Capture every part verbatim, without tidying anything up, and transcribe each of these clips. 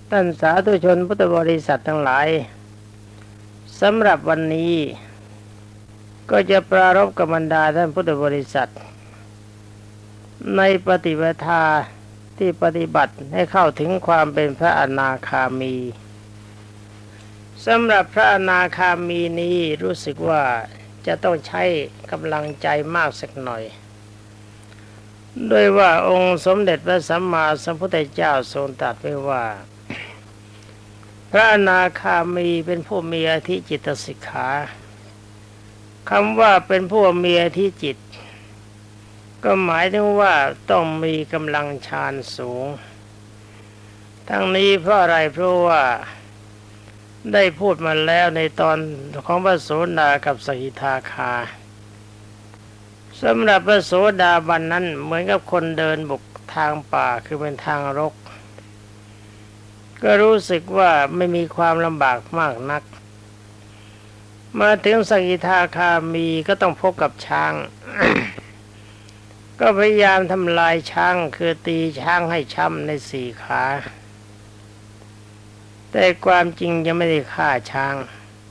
ท่านสาธุชนพุทธบริษัททั้งหลายสำหรับวันนี้ก็จะปรารภกับบรรดาท่านพุทธบริษัทในปฏิปทาที่ปฏิบัติให้เข้าถึงความเป็นพระอนาคามีสำหรับพระอนาคามีนี้รู้สึกว่าจะต้องใช้กำลังใจมากสักหน่อยโดยว่าองค์สมเด็จพระสัมมาสัมพุทธเจ้าทรงตรัสไว้ว่าพระอนาคามีเป็นผู้มีอธิจิตสิกขาคำว่าเป็นผู้มีอธิจิตก็หมายถึงว่าต้องมีกำลังฌานสูงทั้งนี้เพราะอะไรเพราะว่าได้พูดมาแล้วในตอนของพระโสดากับสกิทาคาสำหรับพระโสดาบันนั้นเหมือนกับคนเดินบุกทางป่าคือเป็นทางรกก็รู้สึกว่าไม่มีความลำบากมากนักมาถึงสกิทาคามีก็ต้องพบกับช้าง ก็พยายามทำลายช้างคือตีช้างให้ช้ำในสี่ขาแต่ความจริงยังไม่ได้ฆ่าช้าง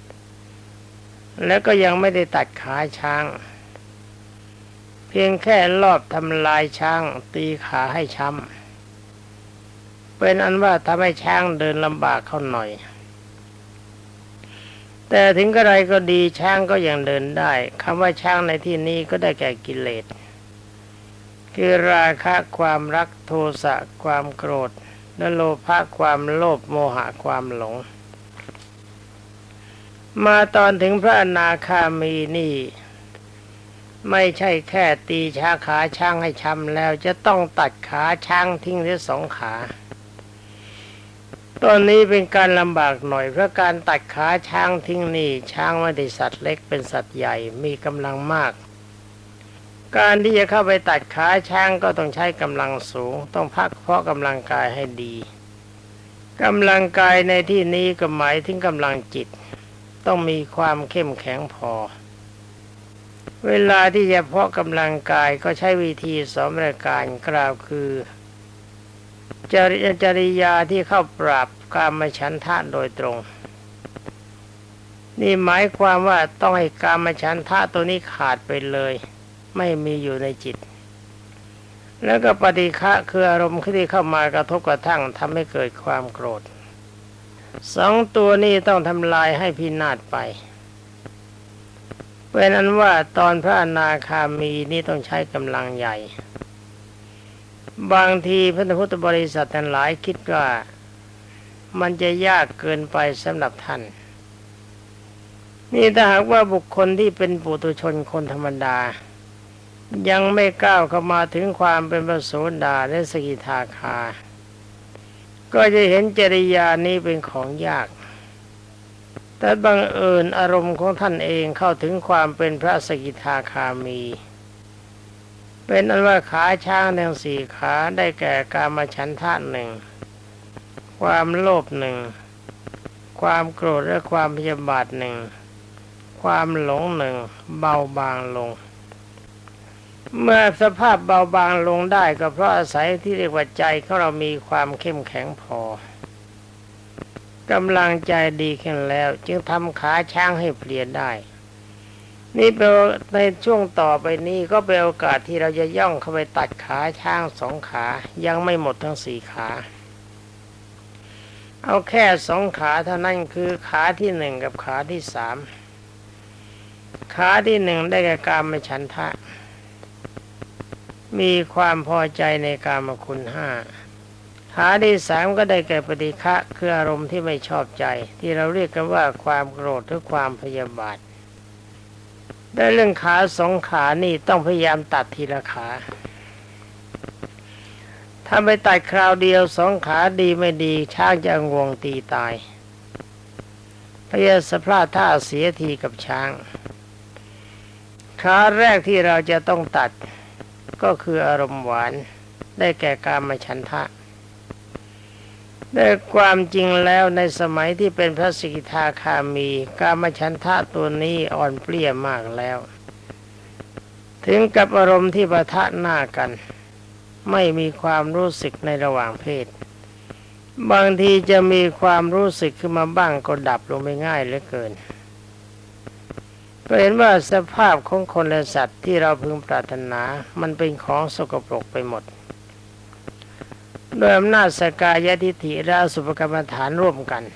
แล้วก็ยังไม่ได้ตัดขาช้างเพียงแค่ลอบทำลายช้างตีขาให้ช้ำเป็นอันว่าทำให้ช้างเดินลำบากเข้าหน่อยแต่ถึงกระไรก็ดีช้างก็ยังเดินได้คำว่าช้างในที่นี้ก็ได้แก่กิเลสคือราคะความรักโทสะความโกรธและโลภะความโลภโมหะความหลงมาตอนถึงพระอนาคามีนี่ไม่ใช่แค่ตีช้าขาช้างให้ช้ำแล้วจะต้องตัดขาช้างทิ้งทั้งสองขาตอนนี้เป็นการลำบากหน่อยเพราะการตัดขาช้างทิ้งนี่ช้างไม่ได้สัตว์เล็กเป็นสัตว์ใหญ่มีกำลังมากการที่จะเข้าไปตัดขาช้างก็ต้องใช้กำลังสูงต้องพักเพาะกำลังกายให้ดีกำลังกายในที่นี้ก็หมายถึงกำลังจิตต้องมีความเข้มแข็งพอเวลาที่จะเพาะกำลังกายก็ใช้วิธีสองประการกล่าวคือจริจริยาที่เข้าปราบกามฉันทะโดยตรงนี่หมายความว่าต้องให้กามฉันทะตัวนี้ขาดไปเลยไม่มีอยู่ในจิตแล้วก็ปฏิฆะคืออารมณ์ที่เข้ามากระทบกระทั่งทำให้เกิดความโกรธสองตัวนี้ต้องทำลายให้พินาศไปเป็นอันว่าตอนพระอนาคามีนี่ต้องใช้กำลังใหญ่บางทีพระพุทธบริษัททั้งหลายคิดว่ามันจะยากเกินไปสำหรับท่านนี่ถ้าหากว่าบุคคลที่เป็นปุถุชนคนธรรมดายังไม่ก้าวเข้ามาถึงความเป็นพระโสดาและสกิทาคาก็จะเห็นจริยานี้เป็นของยากแต่บังเอิญอารมณ์ของท่านเองเข้าถึงความเป็นพระสกิทาคามีเป็นอันว่าขาช้างทั้งสี่ขาได้แก่กามฉันทะหนึ่งความโลภหนึ่งความโกรธและความพยาบาทหนึ่งความหลงหนึ่งเบาบางลงเมื่อสภาพเบาบางลงได้ก็เพราะอาศัยที่เรียกว่าใจของเรามีความเข้มแข็งพอกำลังใจดีขึ้นแล้วจึงทำขาช้างให้เปลี่ยนได้นี่เป็นในช่วงต่อไปนี้ก็เป็นโอกาสที่เราจะย่องเข้าไปตัดขาช้างสองขายังไม่หมดทั้งสี่ขาเอาแค่สองขาเท่านั้นคือขาที่หนึ่งกับขาที่สามขาที่หนึ่งได้แก่กามฉันทะมีความพอใจในกามคุณห้าขาที่สามก็ได้แก่ปฏิฆะคืออารมณ์ที่ไม่ชอบใจที่เราเรียกกันว่าความโกรธหรือความพยาบาทได้เรื่องขาสองขานี่ต้องพยายามตัดทีละขาถ้าไปตัดคราวเดียวสองขาดีไม่ดีช้างจะงวงตีตายพยาสพลาดท่าเสียทีกับช้างขาแรกที่เราจะต้องตัดก็คืออารมณ์หวานได้แก่กามฉันทะได้ความจริงแล้วในสมัยที่เป็นพระสกิทาคามีกามฉันทะตัวนี้อ่อนเปลี้ยมากแล้วถึงกับอารมณ์ที่ปะทะหน้ากันไม่มีความรู้สึกในระหว่างเพศบางทีจะมีความรู้สึกขึ้นมาบ้างก็ดับลงไปง่ายเหลือเกินก็เห็นว่าสภาพของคนและสัตว์ที่เราพึงปรารถนามันเป็นของสกปรกไปหมดโดยอำนาจสกายทิฏฐิและอสุภกรรมฐานร่วมกัน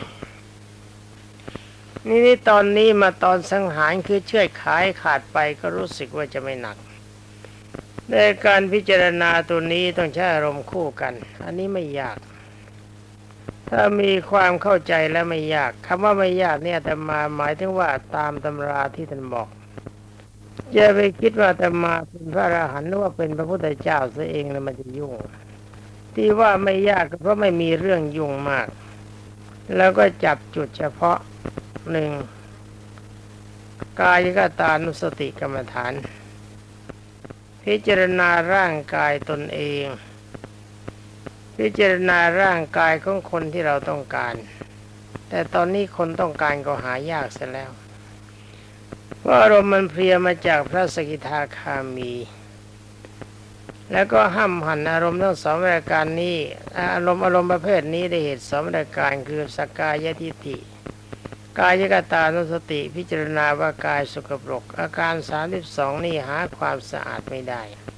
นี่นี่ตอนนี้มาตอนสังหารคือเชือดขายขาดไปก็รู้สึกว่าจะไม่หนักในการพิจารณาตัวนี้ต้องใช้อารมณ์คู่กันอันนี้ไม่ยากถ้ามีความเข้าใจแล้วไม่ยากคำว่าไม่ยากเนี่ยแต่มาหมายถึงว่าตามตำราที่ท่านบอกอย่าไปคิดว่าแต่มาเป็นพระอรหันต์หรือว่าเป็นพระพุทธเจ้าซะเองแล้วมันจะยุ่งที่ว่าไม่ยากก็เพราะไม่มีเรื่องยุ่งมากแล้วก็จับจุดเฉพาะหนึ่งกายกตานุสติกรรมฐานพิจารณาร่างกายตนเองพิจารณาร่างกายของคนที่เราต้องการแต่ตอนนี้คนต้องการก็หายากเสียแล้วเพราะอารมณ์มันเพลียมาจากพระสกิทาคามีแล้วก็ห้ามหันอารมณ์ทั้งสองรายการนี้อารมณ์อารมณ์ประเภทนี้ได้เหตุสองรายการคือสกายทิฏฐิกายกตานุสติพิจารณาว่ากายสกปรกอาการสามสิบสองนี่หาความสะอาดไม่ได้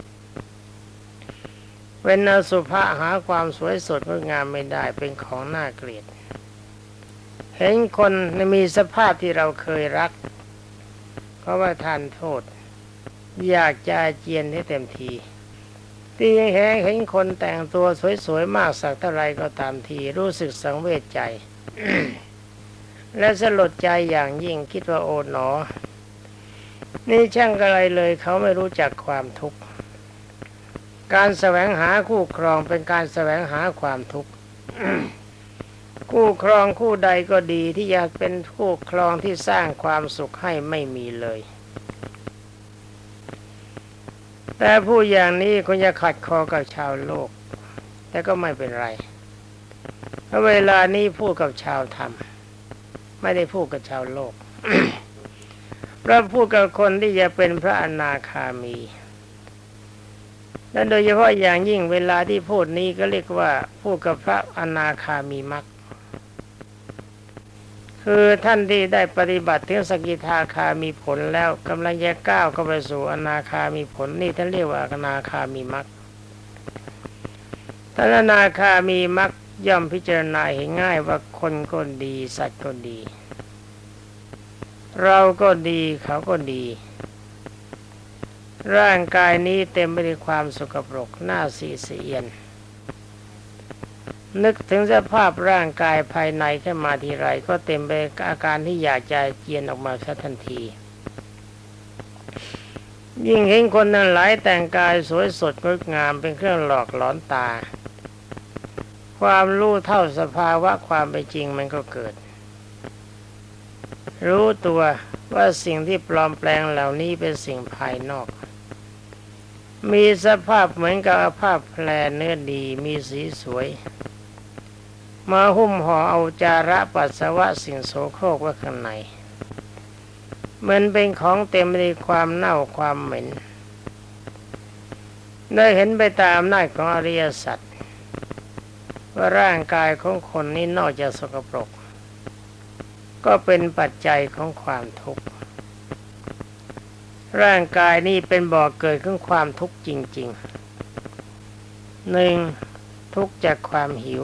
เป็นอสุภะหาความสวยสดงดงามไม่ได้เป็นของน่าเกลียดเห็นคนมีสภาพที่เราเคยรักเพราะว่าทานโทษอยากจะเจียนให้เต็มทีที่ยังแหงเห็นคนแต่งตัวสวยๆมากสักเท่าไรก็ตามทีรู้สึกสังเวชใจ และสลดใจอย่างยิ่งคิดว่าโอ๋หนอนี่ช่างอะไรเลยเขาไม่รู้จักความทุกข์การแสวงหาคู่ครองเป็นการแสวงหาความทุกข์ คู่ครองคู่ใดก็ดีที่อยากเป็นคู่ครองที่สร้างความสุขให้ไม่มีเลยแต่ผู้อย่างนี้คงจะขัดคอกับชาวโลกแต่ก็ไม่เป็นไรเพราะเวลานี้พูดกับชาวธรรมไม่ได้พูดกับชาวโลก เราพูดกับคนที่จะเป็นพระอนาคามีและโดยเฉพาะอย่างยิ่งเวลาที่พูดนี้ก็เรียกว่าพูดกับพระอนาคามีมรรคคือท่านที่ได้ปฏิบัติถึงสกิทาคามีผลแล้วกำลังจะก้าวเข้าไปสู่อนาคามีผลนี่ท่านเรียกว่าอนาคามีมรรคท่านอนาคามีมรรคย่อมพิจารณาเห็นง่ายว่าคนก็ดีสัตว์ก็ดีเราก็ดีเขาก็ดีร่างกายนี้เต็มไปด้วยความสกปรกน่าสีเสียนนึกถึงสภาพร่างกายภายในขึ้นมาทีไรก็เต็มไปด้วยอาการที่อยากจะเจียนออกมาซะทันทียิ่งเห็นคนนั้นหลายแต่งกายสวยสดงดงามเป็นเครื่องหลอกหลอนตาความรู้เท่าสภาวะความเป็นจริงมันก็เกิดรู้ตัวว่าสิ่งที่ปลอมแปลงเหล่านี้เป็นสิ่งภายนอกมีสภาพเหมือนกับผ้าแพรเนื้อดีมีสีสวยมาหุ้มห่อเอาจาระปัสสาวะสิ่งโสโครกไว้ข้างในมันเป็นของเต็มไปด้วยความเน่าความเหม็นได้เห็นไปตามอำนาจของอริยสัจว่าร่างกายของคนนี้นอกจากสกปรกก็เป็นปัจจัยของความทุกข์ร่างกายนี้เป็นบ่อเกิดของความทุกข์จริงๆหนึ่งทุกข์จากความหิว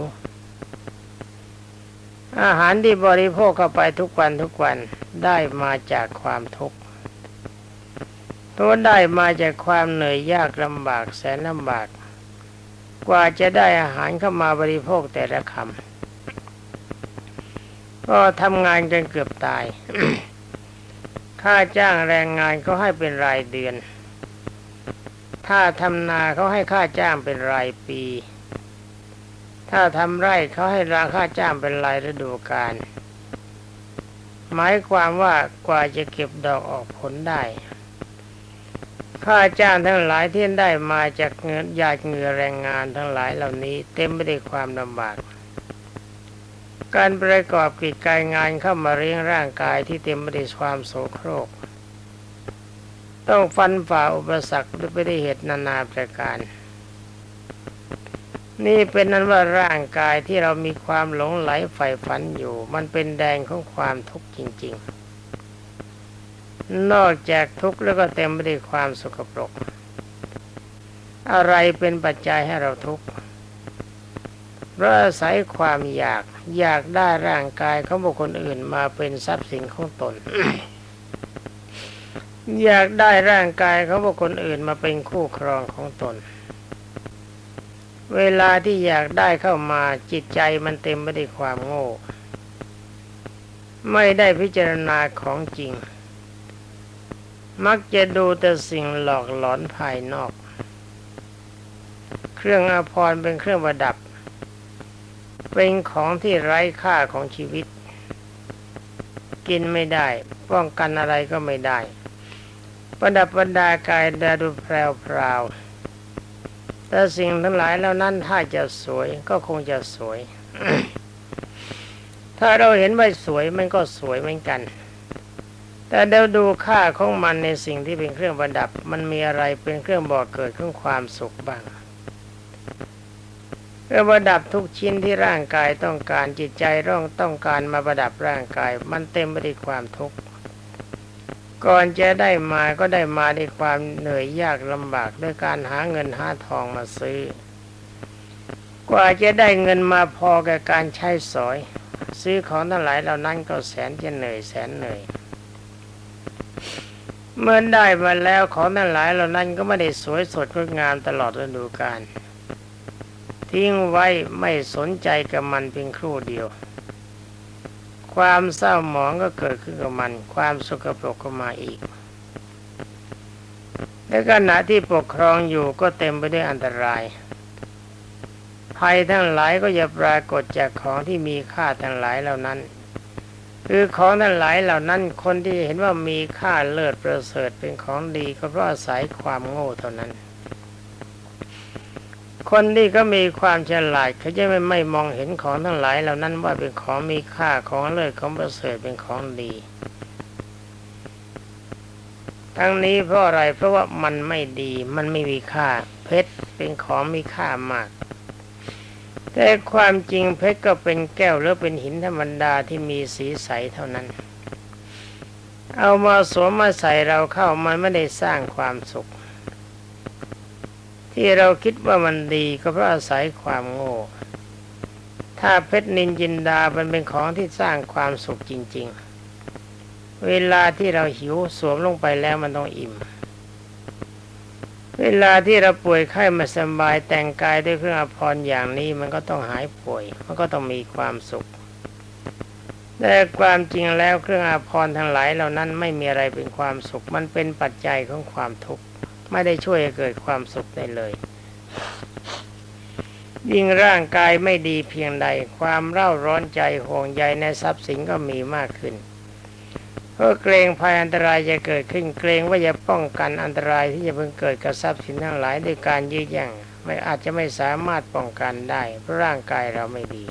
อาหารที่บริโภคเข้าไปทุกวันทุกวันได้มาจากความทุกข์ตัวได้มาจากความเหนื่อยยากลำบากแสนลำบากกว่าจะได้อาหารเข้ามาบริโภคแต่ละคำก็ทำงานจนเกือบตาย ค่าจ้างแรงงานเขาให้เป็นรายเดือนถ้าทำนาเขาให้ค่าจ้างเป็นรายปีถ้าทำไร่เขาให้ราคาจ้างเป็นรายฤดูกาลหมายความว่ากว่าจะเก็บดอกออกผลได้ค่าจ้างทั้งหลายที่ได้มาจากเงินหยาดเหงื่อแรงงานทั้งหลายเหล่านี้เต็มไปด้วยความลำบากการประกอบกิจการงานเข้ามาเลี้ยงร่างกายที่เต็มไปด้วยความโสโครกต้องฟันฝ่าอุปสรรคด้วยไปด้วยเหตุนานาประการนี่เป็นนั้นว่าร่างกายที่เรามีความหลงไหลใฝ่ฝันอยู่มันเป็นแดนของความทุกข์จริงๆนอกจากทุกข์แล้วก็เต็มไปด้วยความสกปรกอะไรเป็นปัจจัยให้เราทุกข์เพราะอาศัยความอยากอยากได้ร่างกายของบุคคลอื่นมาเป็นทรัพย์สินของตน อยากได้ร่างกายของบุคคลอื่นมาเป็นคู่ครองของตนเวลาที่อยากได้เข้ามาจิตใจมันเต็มไปด้วยความโง่ไม่ได้พิจารณาของจริงมักจะดูแต่สิ่งหลอกหลอนภายนอกเครื่องอาภรณ์เป็นเครื่องประดับเป็นของที่ไร้ค่าของชีวิตกินไม่ได้ป้องกันอะไรก็ไม่ได้ประดับประดากายดาดูแพรวๆแต่สิ่งทั้งหลายแล้วนั้นถ้าจะสวยก็คงจะสวย ถ้าเราเห็นว่าสวยมันก็สวยเหมือนกันแต่เดี๋ยวดูค่าของมันในสิ่งที่เป็นเครื่องประดับมันมีอะไรเป็นเครื่องบอกเกิดของความสุขบ้างเครื่องประดับทุกชิ้นที่ร่างกายต้องการจิตใจร้องต้องการมาประดับร่างกายมันเต็มไปด้วยความทุกข์ก่อนจะได้มาก็ได้มาด้วยความเหนื่อยยากลำบากด้วยการหาเงินหาทองมาซื้อกว่าจะได้เงินมาพอแก่การใช้สอยซื้อของทั้งหลายเหล่านั้นก็แสนจะเหนื่อยแสนเหนื่อยเมื่อได้มาแล้วของทั้งหลายเหล่านั้นก็ไม่ได้สวยสดงดงามตลอดฤดูกาลทิ้งไว้ไม่สนใจกับมันเพียงครู่เดียวความเศร้าหมองก็เกิดขึ้นกับมันความสกปรกก็มาอีกในขณะที่ปกครองอยู่ก็เต็มไปด้วยอันตรายภัยทั้งหลายก็จะปรากฏจากของที่มีค่าทั้งหลายเหล่านั้นคือของทั้งหลายเหล่านั้นคนที่เห็นว่ามีค่าเลิศประเสริฐเป็นของดีก็เพราะอาศัยความโง่เท่านั้นคนที่ก็มีความฉลาดเขาจะไม่ไม่มองเห็นของทั้งหลายเหล่านั้นว่าเป็นของมีค่าของเลิศของประเสริฐเป็นของดีทั้งนี้เพราะอะไรเพราะว่ามันไม่ดีมันไม่มีค่าเพชรเป็นของมีค่ามากแต่ความจริงเพชรก็เป็นแก้วหรือเป็นหินธรรมดาที่มีสีใสเท่านั้นเอามาสวมมาใส่เราเข้ามันไม่ได้สร้างความสุขที่เราคิดว่ามันดีก็เพราะอาศัยความโง่ถ้าเพชรนินจินดามันเป็นของที่สร้างความสุขจริงๆเวลาที่เราหิวสวมลงไปแล้วมันต้องอิ่มเวลาที่เราป่วยไข้ไม่สบายแต่งกายด้วยเครื่องอาภรณ์อย่างนี้มันก็ต้องหายป่วยมันก็ต้องมีความสุขแต่ความจริงแล้วเครื่องอาภรณ์ทั้งหลายเหล่านั้นไม่มีอะไรเป็นความสุขมันเป็นปัจจัยของความทุกข์ไม่ได้ช่วยให้เกิดความสุขได้เลยยิ่งร่างกายไม่ดีเพียงใดความเร่าร้อนใจห่วงใยในทรัพย์สินก็มีมากขึ้นเพราะเกรงภัยอันตรายจะเกิดขึ้นเกรงว่าจะป้องกันอันตรายที่จะเพิ่งเกิดกับทรัพย์สินทั้งหลายด้วยการยื้อแย่งไม่อาจจะไม่สามารถป้องกันได้เพราะร่างกายเราไม่ดี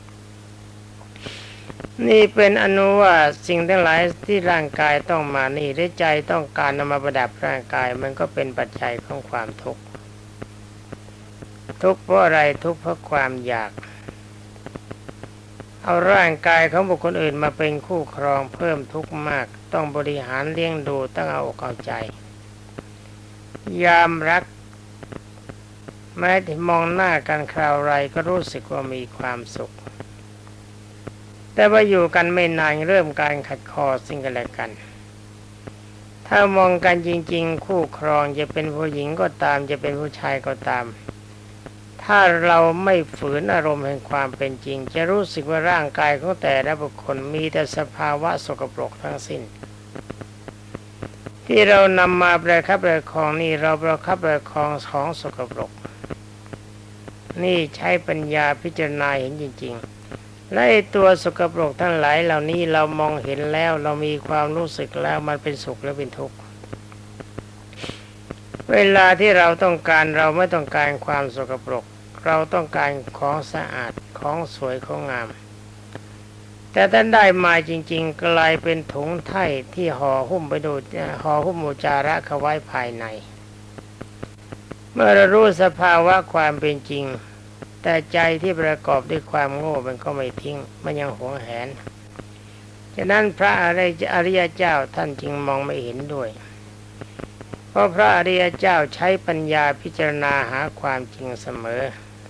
นี่เป็นอนุว่าสิ่งทั้งหลายที่ร่างกายต้องมานี่หรือใจต้องการนำมาประดับร่างกายมันก็เป็นปัจจัยของความทุกข์ทุกข์เพราะอะไรทุกข์เพราะความอยากเอาร่างกายของบุคคลอื่นมาเป็นคู่ครองเพิ่มทุกข์มากต้องบริหารเลี้ยงดูต้องเอาอกเอาใจยามรักแม้แต่มองหน้ากันคราวไรก็รู้สึกว่ามีความสุขแต่ว่าอยู่กันไม่นานเริ่มการขัดคอซึ่งกันและกันถ้ามองกันจริงๆคู่ครองจะเป็นผู้หญิงก็ตามจะเป็นผู้ชายก็ตามถ้าเราไม่ฝืนอารมณ์แห่งความเป็นจริงจะรู้สึกว่าร่างกายของแต่ละบุคคลมีแต่สภาวะสกปรกทั้งสิ้นที่เรานำมาประคับประคองนี่เราประคับประคองของสกปรกนี่ใช้ปัญญาพิจารณาเห็นจริงๆและตัวสกปรกทั้งหลายเหล่านี้เรามองเห็นแล้วเรามีความรู้สึกแล้วมันเป็นสุขหรือเป็นทุกข์เวลาที่เราต้องการเราไม่ต้องการความสกปรกเราต้องการของสะอาดของสวยของงามแต่ท่านได้มาจริงๆกลายเป็นถุงไถ่ที่ห่อหุ้มไปดูห่อหุ้มอุจจาระเขาไว้ภายในเมื่อเรารู้สภาวะความเป็นจริงแแต่ใจที่ประกอบด้วยความโง่มันก็ไม่ทิ้งมันยังหวงแหนฉะนั้นพระอริยเจ้าท่านจึงมองไม่เห็นด้วยเพราะพระอริยเจ้าใช้ปัญญาพิจารณาหาความจริงเสมอ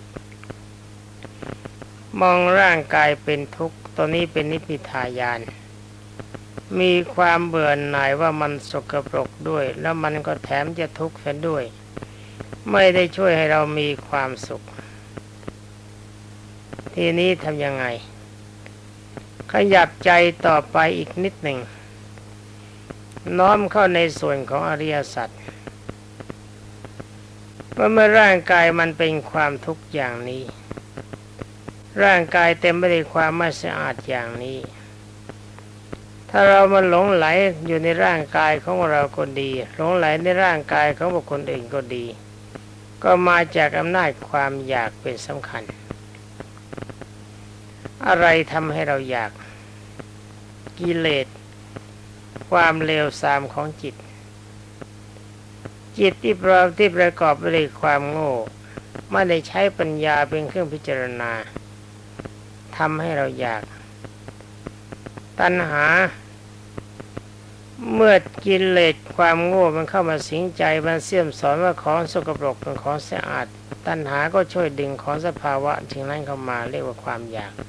มองร่างกายเป็นทุกข์ตัวนี้เป็นนิพพิทายานมีความเบื่อหน่ายว่ามันสกปรกด้วยแล้วมันก็แถมจะทุกข์เสียด้วยไม่ได้ช่วยให้เรามีความสุขทีนี้ทำยังไงขยับใจต่อไปอีกนิดหนึ่งน้อมเข้าในส่วนของอริยสัจว่าเมื่อร่างกายมันเป็นความทุกข์อย่างนี้ร่างกายเต็มไปด้วยความไม่สะอาดอย่างนี้ถ้าเรามาหลงไหลอยู่ในร่างกายของเราก็ดีหลงไหลในร่างกายของบุคคลอื่นก็ดีก็มาจากอำนาจความอยากเป็นสำคัญอะไรทำให้เราอยากกิเลสความเลวทรามของจิตจิตที่ประที่ประกอบไปด้วยความโง่ไม่ได้ใช้ปัญญาเป็นเครื่องพิจารณาทำให้เราอยากตัณหาเมื่อกิเลสความโง่มันเข้ามาสิงใจมันเสี่ยมสอนว่าของสกปรกเป็นของสะอาดตัณหาก็ช่วยดึงของสภาวะสิ่งนั้นเข้ามาเรียกว่าความอยาก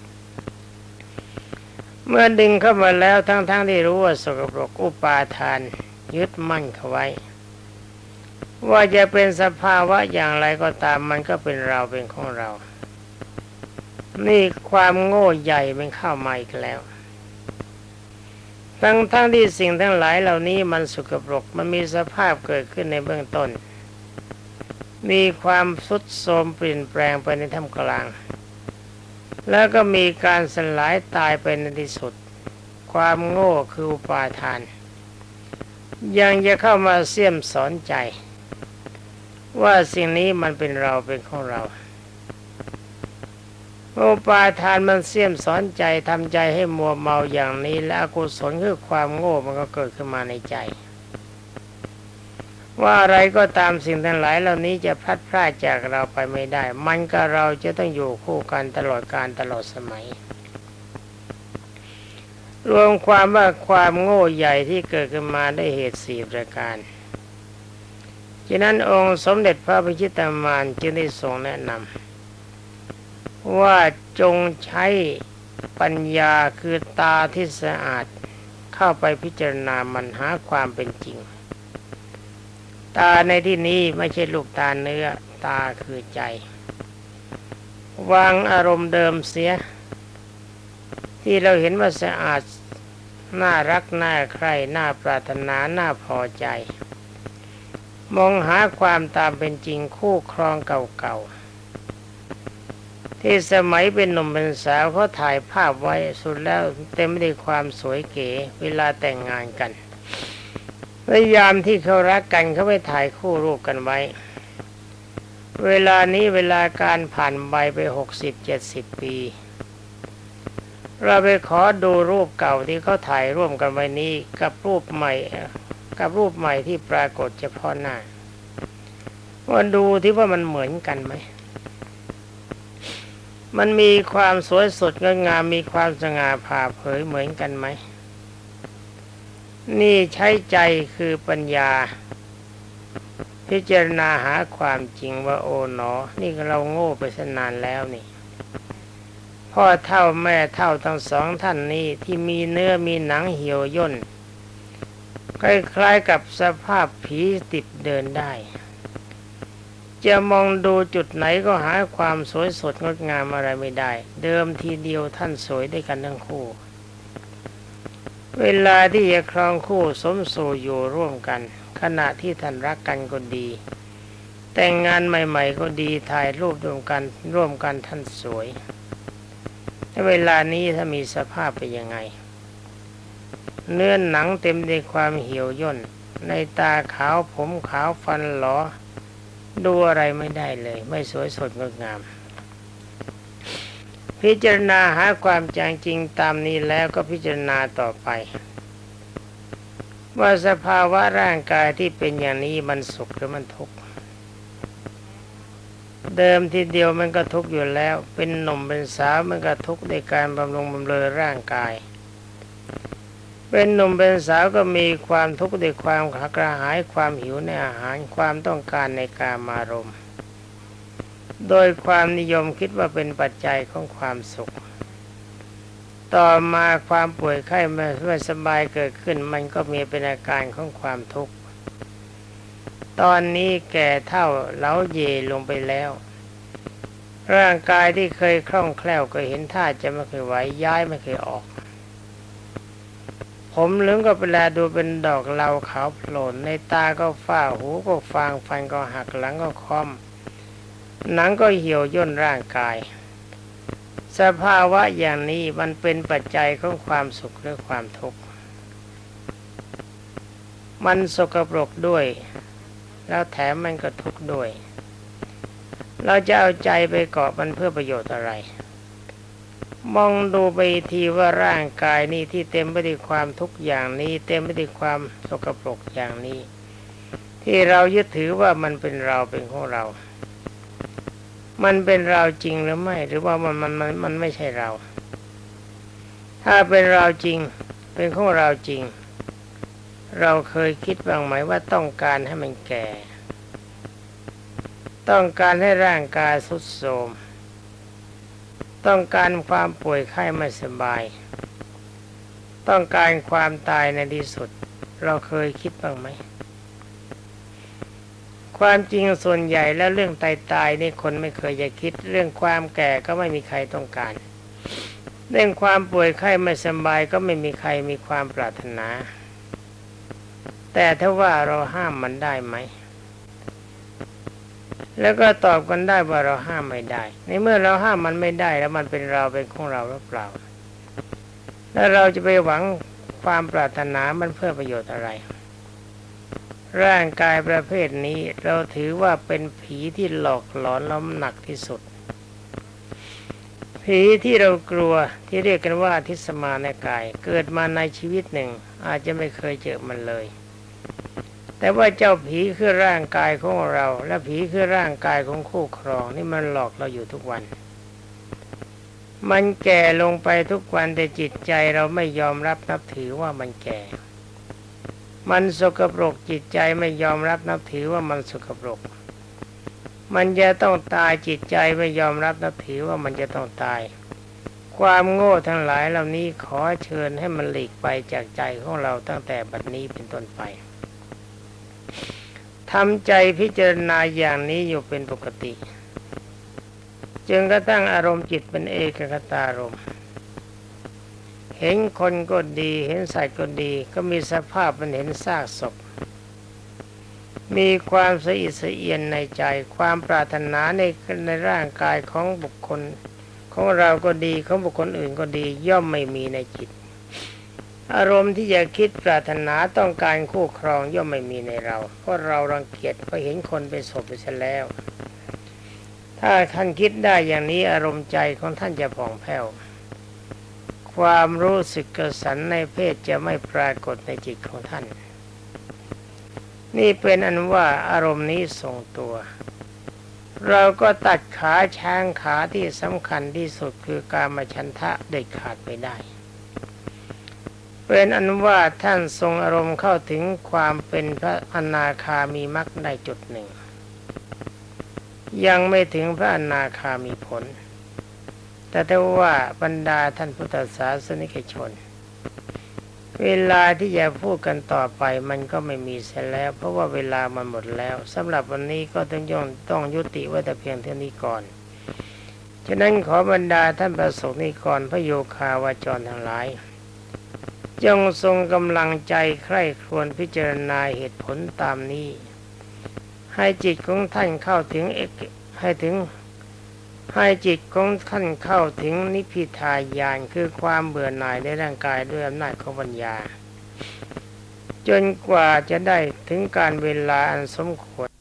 เมื่อดึงเข้ามาแล้วทั้งๆ ท, ที่รู้ว่าสกปรกอุปาทานยึดมั่นเข้าไว้ว่าจะเป็นสภาวะอย่างไรก็ตามมันก็เป็นเราเป็นของเรานี่ความโง่ใหญ่มันเข้ามาอีกแล้วทั้งทั้งที่สิ่งทั้งหลายเหล่านี้มันสกปรกมันมีสภาพเกิดขึ้นในเบื้องต้นมีความทรุดโทรมเปลี่ยนแปลงไปในท่ามกลางแล้วก็มีการสลายตายไปในที่สุดความโง่คืออุปาทานยังจะเข้ามาเสี่ยมสอนใจว่าสิ่งนี้มันเป็นเราเป็นของเราอุปาทานมันเสี่ยมสอนใจทำใจให้มัวเมาอย่างนี้และอกุศลคือความโง่มันก็เกิดขึ้นมาในใจว่าอะไรก็ตามสิ่งทั้งหลายเหล่านี้จะพลัดพรากจากเราไปไม่ได้มันกับเราจะต้องอยู่คู่กันตลอดกาลตลอดสมัยรวมความว่าความโง่ใหญ่ที่เกิดขึ้นมาได้เหตุสี่ประการฉะนั้นองค์สมเด็จพระพิชิตามารจึงได้ทรงแนะนำว่าจงใช้ปัญญาคือตาที่สะอาดเข้าไปพิจารณามันหาความเป็นจริงตาในที่นี้ไม่ใช่ลูกตาเนื้อตาคือใจวางอารมณ์เดิมเสียที่เราเห็นว่าสะอาดน่ารักน่าใคร่น่าปรารถนาน่าพอใจมองหาความตามเป็นจริงคู่ครองเก่าๆที่สมัยเป็นหนุ่มเป็นสาวเขาถ่ายภาพไว้สุดแล้วเต็มไปด้วยความสวยเก๋เวลาแต่งงานกันพยายามที่เขารักกันเขาไปถ่ายคู่รูปกันไว้เวลานี้เวลาการผ่านไปไปหกสิบเจ็ดสิบปีเราไปขอดูรูปเก่าที่เขาถ่ายร่วมกันไว้นี้กับรูปใหม่กับรูปใหม่ที่ปรากฏเฉพาะหน้าว่าดูที่ว่ามันเหมือนกันไหมมันมีความสวยสดงดงามมีความสง่าผ่าเผยเหมือนกันไหมนี่ใช้ใจคือปัญญาพิจารณาหาความจริงว่าโอ๋หนอนี่เราโง่ไปนานแล้วนี่พ่อเฒ่าแม่เฒ่าทั้งสองท่านนี้ที่มีเนื้อมีหนังเหี่ยวย่นคล้ายๆกับสภาพผีติดเดินได้จะมองดูจุดไหนก็หาความสวยสดงดงามอะไรไม่ได้เดิมทีเดียวท่านสวยด้วยกันทั้งคู่เวลาที่จะครองคู่สมสู่อยู่ร่วมกันขณะที่ท่านรักกันก็ดีแต่งงานใหม่ๆก็ดีถ่ายรูปร่วมกันร่วมกันท่านสวยแต่เวลานี้ถ้ามีสภาพเป็นยังไงเนื้อหนังเต็มด้วยความเหี่ยวย่นในตาขาวผมขาวฟันหลอดูอะไรไม่ได้เลยไม่สวยสดงดงามพิจารณาหาความจริงตามนี้แล้วก็พิจารณาต่อไปว่าสภาวะร่างกายที่เป็นอย่างนี้มันสุขหรือมันทุกข์เดิมทีเดียวมันก็ทุกข์อยู่แล้วเป็นหนุ่มเป็นสาวมันก็ทุกข์ในการบำรุงบำเรอร่างกายเป็นหนุ่มเป็นสาวก็มีความทุกข์ในความกระหายความหิวในอาหารความต้องการในกามารมณ์โดยความนิยมคิดว่าเป็นปัจจัยของความสุขต่อมาความป่วยไข้ไม่สบายเกิดขึ้นมันก็มีเป็นอาการของความทุกข์ตอนนี้แก่เท่าเล้าเยลงไปแล้วร่างกายที่เคยคล่องแคล่วก็เห็นท่าจะไม่เคยไหวย้ายไม่เคยออกผมเหลืองก็เวลาดูเป็นดอกเหลาขาวโผล่ในตาก็ฝ้าหูก็ฟางฟันก็หักหลังก็ค้อมหนังก็เหี่ยวย่นร่างกายสภาวะอย่างนี้มันเป็นปัจจัยของความสุขหรือความทุกข์มันสกปรกด้วยแล้วแถมมันก็ทุกข์ด้วยเราจะเอาใจไปเกาะมันเพื่อประโยชน์อะไรมองดูไปทีว่าร่างกายนี้ที่เต็มไปด้วยความทุกข์อย่างนี้เต็มไปด้วยความสกปรกอย่างนี้ที่เรายึดถือว่ามันเป็นเราเป็นของเรามันเป็นเราจริงหรือไม่หรือว่ามันมันมันมันไม่ใช่เราถ้าเป็นเราจริงเป็นของเราจริงเราเคยคิดบ้างไหมว่าต้องการให้มันแก่ต้องการให้ร่างกายทรุดโทรมต้องการความป่วยไข้ไม่สบายต้องการความตายในที่สุดเราเคยคิดบ้างไหมความจริงส่วนใหญ่แล้วเรื่องตายตายนี่คนไม่เคยจะคิดเรื่องความแก่ก็ไม่มีใครต้องการเรื่องความป่วยไข้ไม่สบายก็ไม่มีใครมีความปรารถนาแต่ถ้าว่าเราห้ามมันได้ไหมแล้วก็ตอบกันได้ว่าเราห้ามไม่ได้ในเมื่อเราห้ามมันไม่ได้แล้วมันเป็นเราเป็นของเราหรือเปล่าแล้วเราจะไปหวังความปรารถนามันเพื่อประโยชน์อะไรร่างกายประเภทนี้เราถือว่าเป็นผีที่หลอกหลอนล้มหนักที่สุดผีที่เรากลัวที่เรียกกันว่าทิสมานกายเกิดมาในชีวิตหนึ่งอาจจะไม่เคยเจอมันเลยแต่ว่าเจ้าผีคือร่างกายของเราและผีคือร่างกายของคู่ครองนี่มันหลอกเราอยู่ทุกวันมันแก่ลงไปทุกวันแต่จิตใจเราไม่ยอมรับนับถือว่ามันแก่มันสกปรกจิตใจไม่ยอมรับนับถือว่ามันสกปรกมันจะต้องตายจิตใจไม่ยอมรับนับถือว่ามันจะต้องตายความโง่ทั้งหลายเหล่านี้ขอเชิญให้มันหลีกไปจากใจของเราตั้งแต่บัดนี้เป็นต้นไปทำใจพิจารณาอย่างนี้อยู่เป็นปกติจึงกระทั่งอารมณ์จิตเป็นเอกคตารมณ์เห็นคนก็ดีเห็นสัตว์ก็ดีก็มีสภาพมันเห็นซากศพมีความสะอิดสะเอียนในใจความปรารถนาในในร่างกายของบุคคลของเราก็ดีของบุคคลอื่นก็ดีย่อมไม่มีในจิตอารมณ์ที่จะคิดปรารถนาต้องการคู่ครองย่อมไม่มีในเราเพราะเรารังเกียจเพราะเห็นคนเป็นศพไปซะแล้วถ้าท่านคิดได้อย่างนี้อารมณ์ใจของท่านจะผ่องแผ้วความรู้สึกกระสันในเพศจะไม่ปรากฏในจิตของท่านนี่เป็นอันว่าอารมณ์นี้ทรงตัวเราก็ตัดขาช้างขาที่สำคัญที่สุดคือกามฉันทะเด็ดขาดไปได้เป็นอันว่าท่านทรงอารมณ์เข้าถึงความเป็นพระอนาคามีมรรคได้จุดหนึ่งยังไม่ถึงพระอนาคามีผลแต่ถ้าว่าบรรดาท่านพุทธศาสนิกชนเวลาที่จะพูดกันต่อไปมันก็ไม่มีเสียแล้วเพราะว่าเวลามันหมดแล้วสำหรับวันนี้ก็ต้องย่อมต้องยุติไว้แต่เพียงเท่านี้ก่อนฉะนั้นขอบรรดาท่านประสงค์นิกรพระโยคาวาจรทั้งหลายจงทรงกำลังใจใคร่ครวญพิจารณาเหตุผลตามนี้ให้จิตของท่านเข้าถึงเอกให้ถึงให้จิตของท่านเข้าถึงนิพพิทายานคือความเบื่อหน่ายในร่างกายด้วยอำนาจของปัญญาจนกว่าจะได้ถึงการเวลาอันสมควร